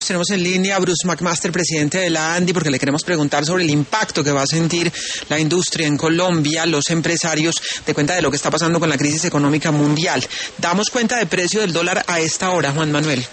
Tenemos en línea a Bruce McMaster, presidente de la ANDI, porque le queremos preguntar sobre el impacto que va a sentir la industria en Colombia, los empresarios, de cuenta de lo que está pasando con la crisis económica mundial. Damos cuenta de precio del dólar a esta hora, Juan Manuel.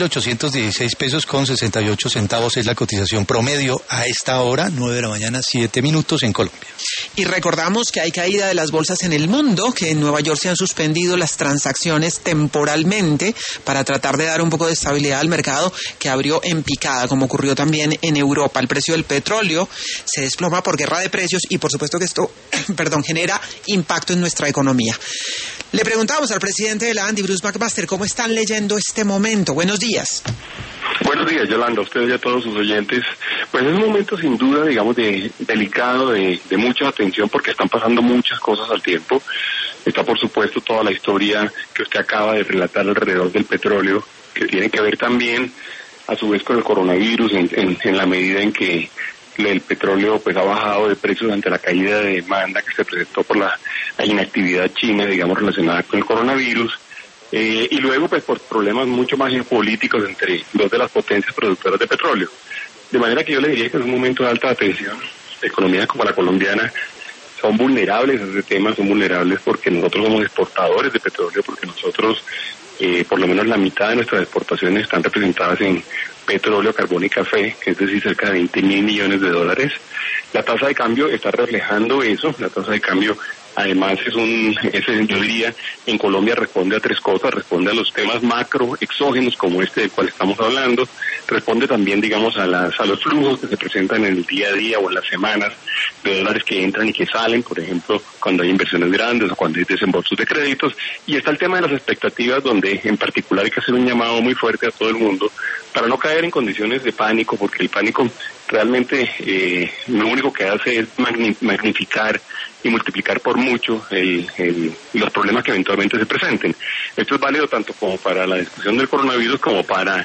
3.816 pesos con 68 centavos es la cotización promedio a esta hora, 9 de la mañana, 7 minutos en Colombia. Y recordamos que hay caída de las bolsas en el mundo, que en Nueva York se han suspendido las transacciones temporalmente para tratar de dar un poco de estabilidad al mercado, que abrió en picada, como ocurrió también en Europa. El precio del petróleo se desploma por guerra de precios y por supuesto que esto genera impacto en nuestra economía. Le preguntamos al presidente de la ANDI, Bruce McMaster, ¿cómo están leyendo este momento? Buenos días. Buenos días, Yolanda, a ustedes y a todos sus oyentes. Pues es un momento sin duda, digamos, delicado, de mucha atención, porque están pasando muchas cosas al tiempo. Está, por supuesto, toda la historia que usted acaba de relatar alrededor del petróleo, que tiene que ver también, a su vez, con el coronavirus, en la medida en que el petróleo pues ha bajado de precios ante la caída de demanda que se presentó por la inactividad china, digamos, relacionada con el coronavirus. Y luego, pues, por problemas mucho más geopolíticos entre dos de las potencias productoras de petróleo. De manera que yo le diría que es un momento de alta atención. Economías como la colombiana son vulnerables a ese tema, son vulnerables porque nosotros somos exportadores de petróleo, porque nosotros, por lo menos la mitad de nuestras exportaciones están representadas en petróleo, carbón y café, es decir, cerca de 20.000 millones de dólares. La tasa de cambio está reflejando eso. La tasa de cambio, además, yo diría, en Colombia responde a tres cosas: responde a los temas macro, exógenos, como este del cual estamos hablando, responde también, digamos, a los flujos que se presentan en el día a día o en las semanas de dólares que entran y que salen, por ejemplo, cuando hay inversiones grandes o cuando hay desembolsos de créditos, y está el tema de las expectativas, donde en particular hay que hacer un llamado muy fuerte a todo el mundo para no caer en condiciones de pánico, porque el pánico realmente lo único que hace es magnificar y multiplicar por mucho los problemas que eventualmente se presenten. Esto es válido tanto como para la discusión del coronavirus como para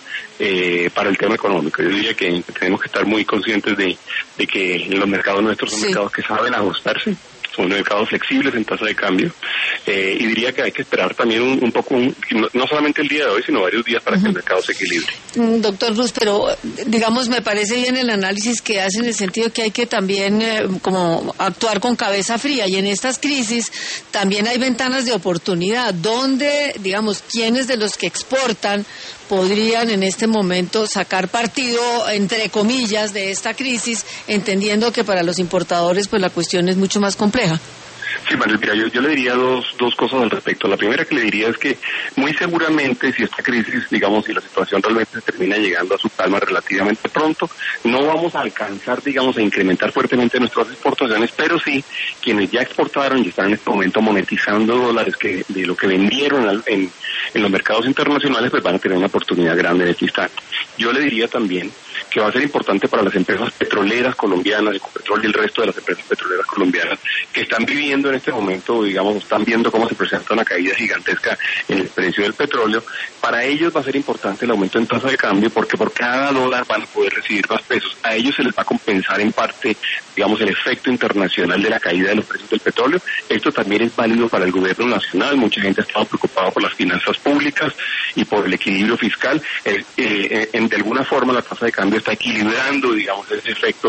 el tema económico. Yo diría que tenemos que estar muy conscientes de que los mercados nuestros son mercados que saben ajustarse, son mercados flexibles en tasa de cambio, y diría que hay que esperar también un poco, no solamente el día de hoy, sino varios días para que el mercado se equilibre. Doctor Bruce, pero digamos, me parece bien el análisis que hace, en el sentido que hay que también como actuar con cabeza fría, y en estas crisis también hay ventanas de oportunidad, donde, digamos, quienes de los que exportan podrían en este momento sacar partido, entre comillas, de esta crisis, entendiendo que para los importadores pues la cuestión es mucho más compleja. Sí, Manuel, mira, yo le diría dos cosas al respecto. La primera que le diría es que muy seguramente, si esta crisis, digamos, si la situación realmente termina llegando a su calma relativamente pronto, no vamos a alcanzar, digamos, a incrementar fuertemente nuestras exportaciones, pero sí, quienes ya exportaron y están en este momento monetizando dólares de lo que vendieron en los mercados internacionales, pues van a tener una oportunidad grande de aquí estar. Yo le diría también que va a ser importante para las empresas petroleras colombianas, Ecopetrol y el resto de las empresas petroleras colombianas, que están viviendo en este momento, digamos, están viendo cómo se presenta una caída gigantesca en el precio del petróleo. Para ellos va a ser importante el aumento en tasa de cambio, porque por cada dólar van a poder recibir más pesos. A ellos se les va a compensar en parte, digamos, el efecto internacional de la caída de los precios del petróleo. Esto también es válido para el gobierno nacional. Mucha gente ha estado preocupada por las finanzas públicas y por el equilibrio fiscal. De alguna forma la tasa de cambio está equilibrando, digamos, ese efecto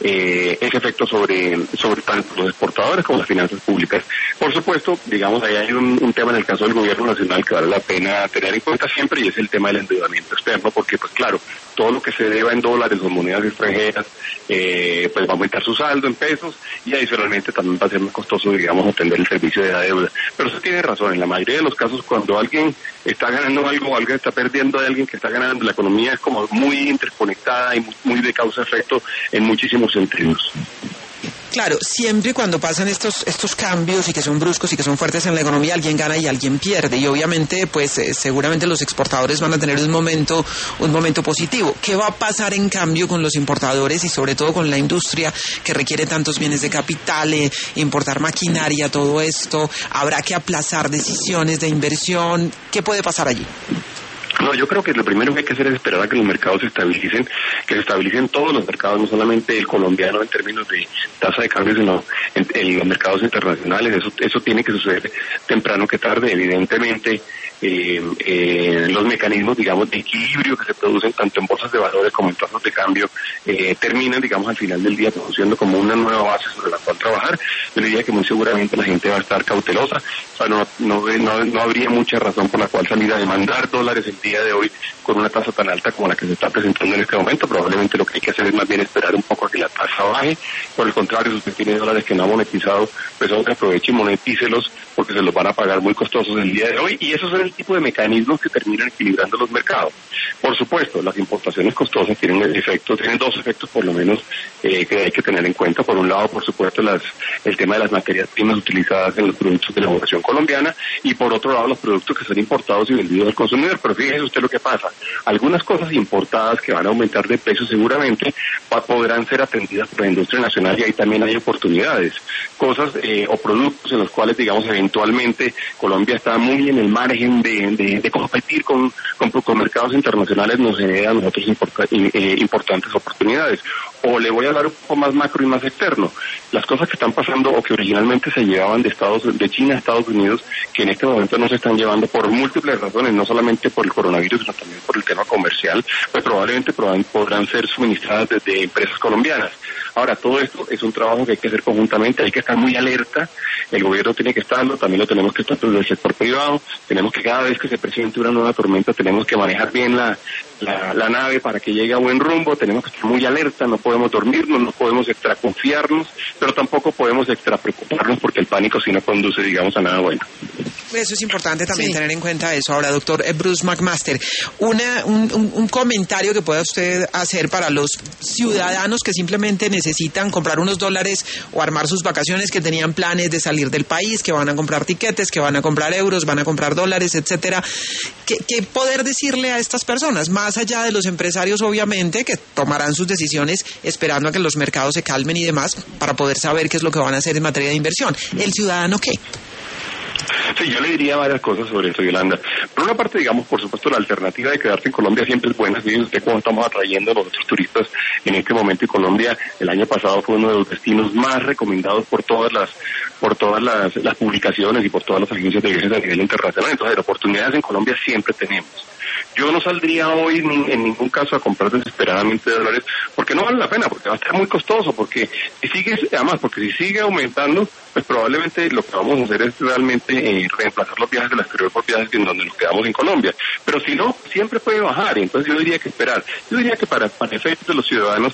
sobre tanto los exportadores como las finanzas públicas. Por supuesto, digamos, ahí hay un tema en el caso del gobierno nacional que vale la pena tener en cuenta siempre, y es el tema del endeudamiento externo, porque, pues claro, todo lo que se deba en dólares o monedas extranjeras, pues va a aumentar su saldo en pesos, y adicionalmente también va a ser más costoso, digamos, atender el servicio de la deuda. Pero usted tiene razón, en la mayoría de los casos, cuando alguien está ganando algo, alguien está perdiendo de alguien que está ganando, la economía es como muy interconectada y muy de causa-efecto en muchísimos sentidos. Claro, siempre cuando pasan estos cambios y que son bruscos y que son fuertes en la economía, alguien gana y alguien pierde, y obviamente pues seguramente los exportadores van a tener un momento positivo. ¿Qué va a pasar en cambio con los importadores y sobre todo con la industria que requiere tantos bienes de capital, importar maquinaria, todo esto? ¿Habrá que aplazar decisiones de inversión? ¿Qué puede pasar allí? No, yo creo que lo primero que hay que hacer es esperar a que los mercados se estabilicen, que se estabilicen todos los mercados, no solamente el colombiano en términos de tasa de cambio, sino en los mercados internacionales. Eso tiene que suceder temprano que tarde, evidentemente. Los mecanismos, digamos, de equilibrio que se producen tanto en bolsas de valores como en tasas de cambio terminan, digamos, al final del día produciendo como una nueva base sobre la cual trabajar. Yo diría que muy seguramente la gente va a estar cautelosa, o sea, no habría mucha razón por la cual salir a demandar dólares el día de hoy con una tasa tan alta como la que se está presentando en este momento. Probablemente lo que hay que hacer es más bien esperar un poco a que la tasa baje. Por el contrario, si usted tiene dólares que no ha monetizado, pues aproveche y monetícelos, porque se los van a pagar muy costosos el día de hoy, y esos son el tipo de mecanismos que terminan equilibrando los mercados. Por supuesto, las importaciones costosas tienen dos efectos por lo menos que hay que tener en cuenta. Por un lado, por supuesto, el tema de las materias primas utilizadas en los productos de elaboración colombiana, y por otro lado, los productos que son importados y vendidos al consumidor. Pero fíjese usted lo que pasa, algunas cosas importadas que van a aumentar de precio seguramente podrán ser atendidas por la industria nacional, y ahí también hay oportunidades, cosas o productos en los cuales, digamos, eventualmente Colombia está muy en el margen de competir con mercados internacionales, nos genera a nosotros importantes oportunidades. O le voy a hablar un poco más macro y más externo, las cosas que están pasando o que originalmente se llevaban de China a Estados Unidos, que en este momento no se están llevando por múltiples razones, no solamente por el coronavirus, sino también por el tema comercial, pues probablemente podrán ser suministradas desde empresas colombianas. Ahora, todo esto es un trabajo que hay que hacer conjuntamente, hay que estar muy alerta, el gobierno tiene que estarlo, también lo tenemos que estar desde el sector privado, tenemos que cada vez que se presente una nueva tormenta, tenemos que manejar bien la nave para que llegue a buen rumbo, tenemos que estar muy alerta, no podemos dormirnos, no podemos extra confiarnos, pero tampoco podemos extra preocuparnos, porque el pánico sí no conduce, digamos, a nada bueno. Eso es importante también tener en cuenta eso. Ahora, doctor Bruce McMaster, un comentario que pueda usted hacer para los ciudadanos que simplemente necesitan comprar unos dólares o armar sus vacaciones, que tenían planes de salir del país, que van a comprar tiquetes, que van a comprar euros, van a comprar dólares, etcétera. ¿Qué poder decirle a estas personas? Más allá de los empresarios, obviamente, que tomarán sus decisiones esperando a que los mercados se calmen y demás, para poder saber qué es lo que van a hacer en materia de inversión. ¿El ciudadano qué? Sí, yo le diría varias cosas sobre eso, Yolanda. Por una parte, digamos, por supuesto, la alternativa de quedarse en Colombia siempre es buena. Fíjense usted cómo estamos atrayendo a los otros turistas en este momento, y Colombia el año pasado fue uno de los destinos más recomendados por todas las publicaciones y por todas las agencias de viajes a nivel internacional. Entonces, oportunidades en Colombia siempre tenemos. Yo no saldría hoy en ningún caso a comprar desesperadamente dólares, porque no vale la pena, porque va a estar muy costoso, porque si sigue aumentando, pues probablemente lo que vamos a hacer es realmente reemplazar los viajes del exterior por viajes en donde nos quedamos en Colombia. Pero si no, siempre puede bajar, entonces yo diría que esperar. Yo diría que para efectos de los ciudadanos,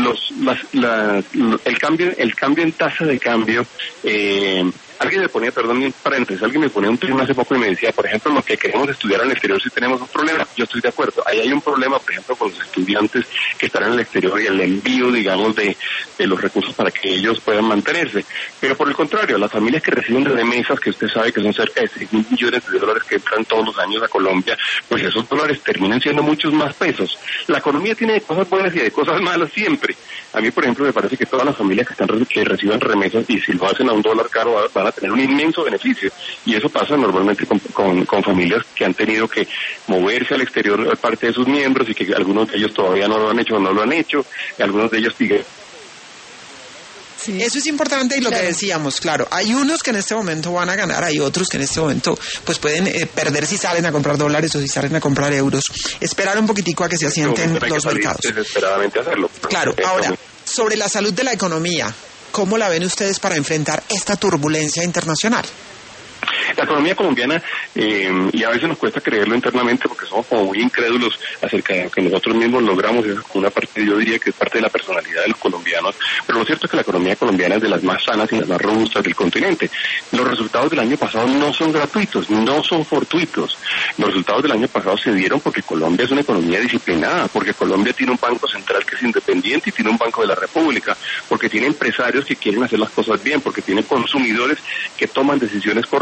el cambio en tasa de cambio, alguien me ponía un tema hace poco y me decía, por ejemplo, los que queremos estudiar en el exterior sí tenemos un problema. Yo estoy de acuerdo. Ahí hay un problema, por ejemplo, con los estudiantes que están en el exterior y el envío, digamos, de los recursos para que ellos puedan mantenerse. Pero por el contrario, las familias que reciben remesas, que usted sabe que son cerca de 6.000 millones de dólares que entran todos los años a Colombia, pues esos dólares terminan siendo muchos más pesos. La economía tiene de cosas buenas y de cosas malas siempre. A mí, por ejemplo, me parece que todas las familias que reciban remesas, y si lo hacen a un dólar caro, van a tener un inmenso beneficio, y eso pasa normalmente con familias que han tenido que moverse al exterior parte de sus miembros, y que algunos de ellos todavía no lo han hecho o no lo han hecho, y algunos de ellos siguen. Sí. Eso es importante, y lo que decíamos, claro, hay unos que en este momento van a ganar, hay otros que en este momento pues pueden perder si salen a comprar dólares o si salen a comprar euros. Esperar un poquitico a que se asienten los mercados. Desesperadamente hacerlo. Claro, ahora, sobre la salud de la economía, ¿cómo la ven ustedes para enfrentar esta turbulencia internacional? La economía colombiana, y a veces nos cuesta creerlo internamente porque somos como muy incrédulos acerca de lo que nosotros mismos logramos, es una parte, yo diría que es parte de la personalidad de los colombianos, pero lo cierto es que la economía colombiana es de las más sanas y las más robustas del continente. Los resultados del año pasado no son gratuitos, no son fortuitos. Los resultados del año pasado se dieron porque Colombia es una economía disciplinada, porque Colombia tiene un banco central que es independiente y tiene un banco de la República, porque tiene empresarios que quieren hacer las cosas bien, porque tiene consumidores que toman decisiones correctas.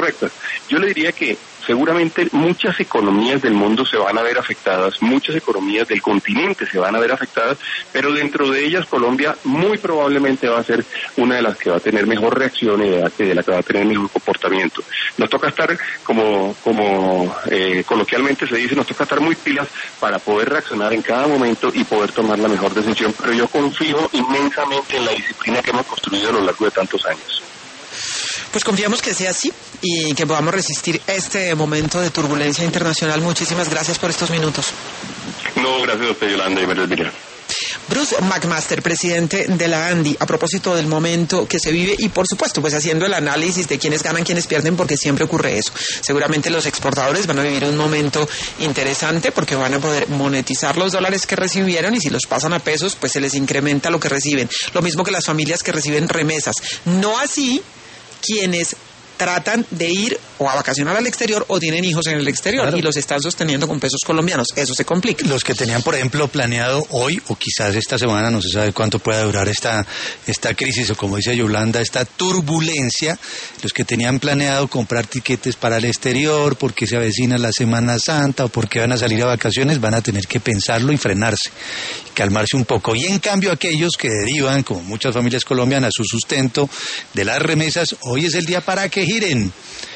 Yo le diría que seguramente muchas economías del mundo se van a ver afectadas, muchas economías del continente se van a ver afectadas, pero dentro de ellas Colombia muy probablemente va a ser una de las que va a tener mejor reacción y de la que va a tener mejor comportamiento. Nos toca estar, como coloquialmente se dice, nos toca estar muy pilas para poder reaccionar en cada momento y poder tomar la mejor decisión, pero yo confío inmensamente en la disciplina que hemos construido a lo largo de tantos años. Pues confiamos que sea así y que podamos resistir este momento de turbulencia internacional. Muchísimas gracias por estos minutos. No, gracias a usted, Yolanda y María. Bruce McMaster, presidente de la ANDI, a propósito del momento que se vive y, por supuesto, pues haciendo el análisis de quiénes ganan, quiénes pierden, porque siempre ocurre eso. Seguramente los exportadores van a vivir un momento interesante porque van a poder monetizar los dólares que recibieron y si los pasan a pesos, pues se les incrementa lo que reciben. Lo mismo que las familias que reciben remesas. No así quienes tratan de ir o a vacacionar al exterior o tienen hijos en el exterior, claro, y los están sosteniendo con pesos colombianos. Eso se complica. Los que tenían, por ejemplo, planeado hoy o quizás esta semana, no se sabe cuánto pueda durar esta crisis o, como dice Yolanda, esta turbulencia, los que tenían planeado comprar tiquetes para el exterior porque se avecina la Semana Santa o porque van a salir a vacaciones, van a tener que pensarlo y frenarse, y calmarse un poco. Y en cambio aquellos que derivan, como muchas familias colombianas, su sustento de las remesas, hoy es el día para que giren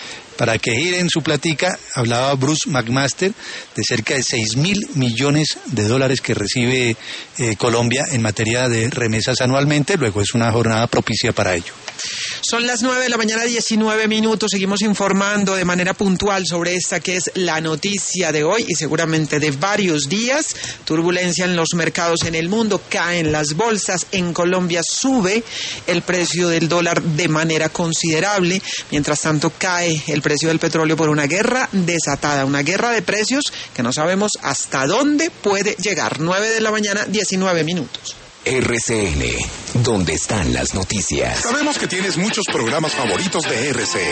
su platica. Hablaba Bruce McMaster de cerca de 6.000 millones de dólares que recibe Colombia en materia de remesas anualmente. Luego es una jornada propicia para ello. Son las 9:19 a.m. Seguimos informando de manera puntual sobre esta que es la noticia de hoy y seguramente de varios días. Turbulencia en los mercados en el mundo, caen las bolsas. En Colombia sube el precio del dólar de manera considerable. Mientras tanto cae el precio del petróleo por una guerra desatada, una guerra de precios que no sabemos hasta dónde puede llegar. 9:19 a.m. RCN, donde están las noticias. Sabemos que tienes muchos programas favoritos de RCN.